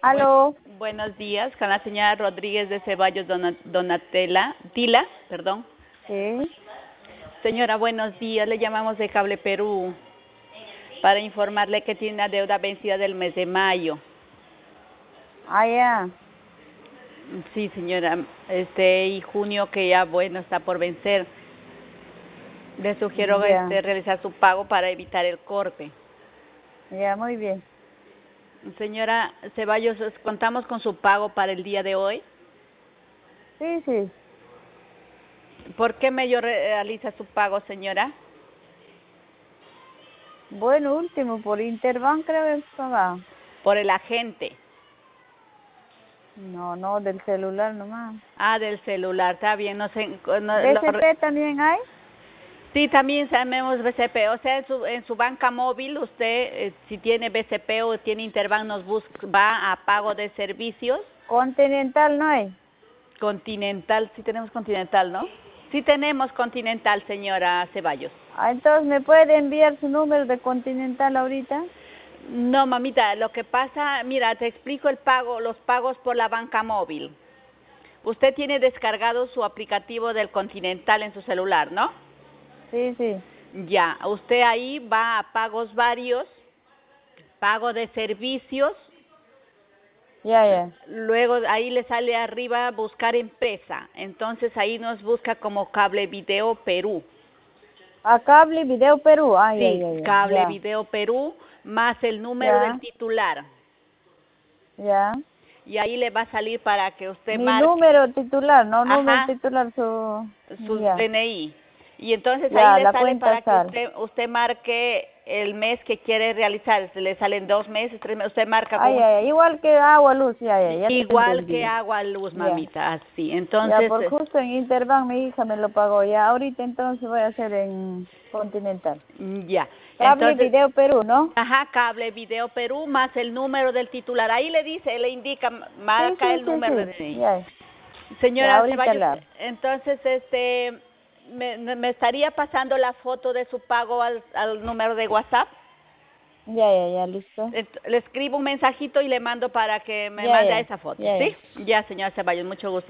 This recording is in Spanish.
Aló. Buenos días, con la señora Rodríguez de Ceballos Tila, perdón. Sí. Señora, buenos días, le llamamos de Cable Perú para informarle que tiene una deuda vencida del mes de mayo. Ah, ya. Sí, señora, y junio que ya, bueno, está por vencer. Le sugiero Ya. realizar su pago para evitar el corte. Ya, muy bien. Señora Ceballos, contamos con su pago para el día de hoy. Sí, sí. ¿Por qué medio realiza su pago, señora? Bueno, último, por Interbank creo que estaba. Por el agente. No, del celular nomás. Ah, del celular, está bien, no sé. ¿BCP también hay? Sí, también sabemos BCP, o sea, en su banca móvil, usted, si tiene BCP o tiene Interbank, va a pago de servicios. Continental no hay. Continental, sí tenemos Continental, ¿no? Sí tenemos Continental, señora Ceballos. Ah, entonces, ¿me puede enviar su número de Continental ahorita? No, mamita, lo que pasa, mira, te explico los pagos por la banca móvil. Usted tiene descargado su aplicativo del Continental en su celular, ¿no? Sí, sí. Ya, usted ahí va a pagos varios, pago de servicios. Ya. Luego ahí le sale arriba buscar empresa. Entonces ahí nos busca como Cable Video Perú. A Cable Video Perú. Ah, Sí, ya. Cable Ya. Video Perú más el número del Ya. titular. Ya. Y ahí le va a salir para que usted Mi marque, número titular, no número ajá, titular, su... su Ya. DNI. Y entonces ahí Ya, le la sale cuenta para que sal. usted marque el mes que quiere realizar. Le salen 2 meses, 3 meses. Usted marca Ah, con ya. Igual que agua, luz, ya te igual que entendí. agua, luz, Ya. mamita, así. Ya, Entonces, por justo en Interbank mi hija me lo pagó. Ya, ahorita entonces voy a hacer en Continental. ya. Cable Entonces, Video Perú, ¿no? ajá, Cable Video Perú más el número del titular. Ahí le indica, Sí, marca el número de sí. DNI. Ya, ya, Señora ahorita Ceballos, la... entonces, me estaría pasando la foto de su pago al número de WhatsApp. Ya, listo. Le escribo un mensajito y le mando para que me Ya, mande a ya, esa foto, ya. ¿sí? Ya, señora Ceballos, mucho gusto.